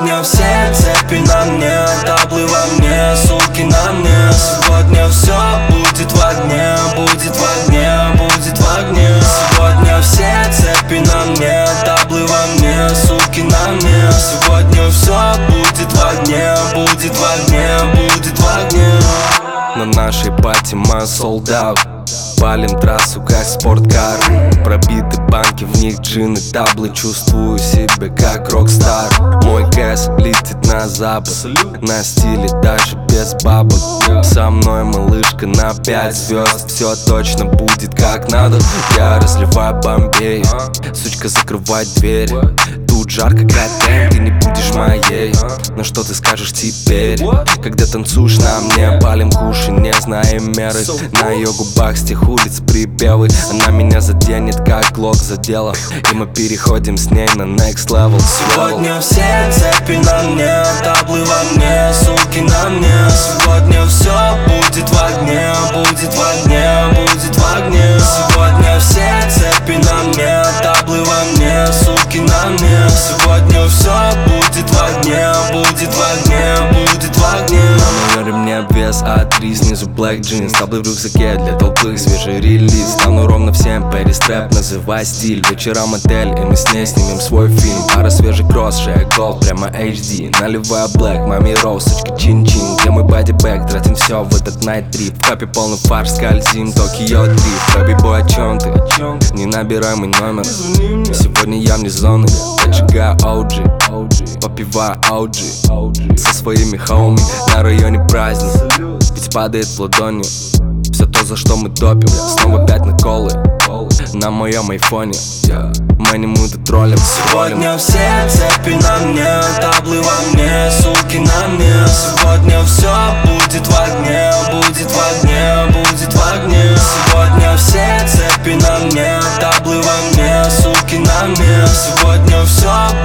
Сегодня все цепи на мне, таблы во мне, суки на мне. Сегодня все будет в огне, будет в огне, будет в огне. Сегодня все цепи на мне, таблы во мне, суки на мне. Сегодня все будет в огне, будет в огне, будет в огне. На нашей пати мы sold out. Палим трассу как спорткар. Пробиты банки, в них джины, таблы. Чувствую себя как рокстар. Мой кэш летит на запад, на стиле даже без бабок. Со мной малышка на 5 звезд. Все точно будет как надо. Я разливаю Бомбей, сучка, закрывай дверь. Тут жарко, как ты не будешь моей. Но что ты скажешь теперь, когда танцуешь на мне? Палим куши, не зная меры. На ее губах с тех улиц припевы. Она меня заденет, как глок задела. И мы переходим с ней на next level. Сегодня все цепи на мне, таблы во мне, суки на мне. Сегодня все будет в огне, будет в огне, будет в огне. Сегодня все цепи на мне, таблы во мне, суки на мне. Сегодня все будет в огне, будет в огне, будет в огне. На моем ремне обвес А3, снизу black jeans. Таблы в рюкзаке для толпы, свежий релиз. Стану ровно в 7, перестрэп, называй стиль. Вечера мотель, и мы с ней снимем свой фильм. Пара свежий кросс, шея голд, прямо HD. Наливая black, маме роу, сучка чин-чин. Где мой бодибэк, тратим все в этот night trip. В капе полный фарш, скользим, Токио дрифт. Baby boy, о чем ты? Не набирай мой номер. Сегодня я вне зоны, поджигаю OG, попиваю OG со своими хоуми. На районе праздник, ведь падает в ладони все то, за что мы топим. Снова 5 на колы на моем айфоне. Мы не мы тут троллим. Сегодня все цепи на мне, таблы во мне, суки на мне. Сегодня все будет в огне, будет в огне, будет в огне. Сегодня все цепи на мне, таблы во мне, суки на мне. Сегодня все